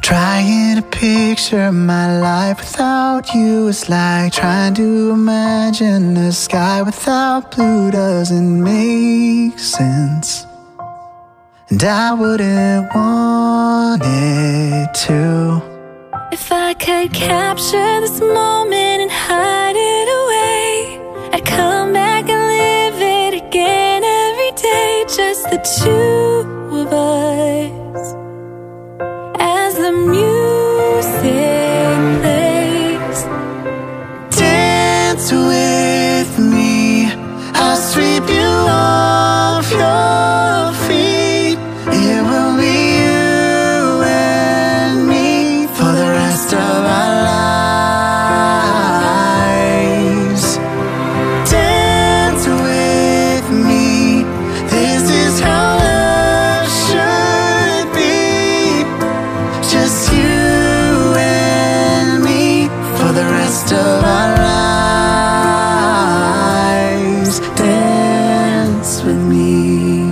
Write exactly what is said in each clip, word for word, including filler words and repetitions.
Trying to picture my life without you is like trying to imagine a sky without blue. Doesn't make sense, and I wouldn't want it to. If I could capture this moment and hide it away, I'd come back and live it again every day. Just the two of us, as the music plays. Dance with me, I'll sweep you off your feet. It will be you and me for the rest of our lives. Dance with me, this is how love should be. Just you and me for the rest of our lives. Dance with me.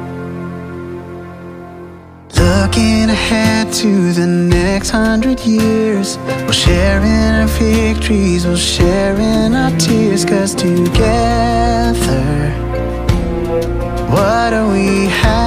Looking ahead to the next hundred years, we'll share in our victories, we'll share in our tears. Cause together, what do we have?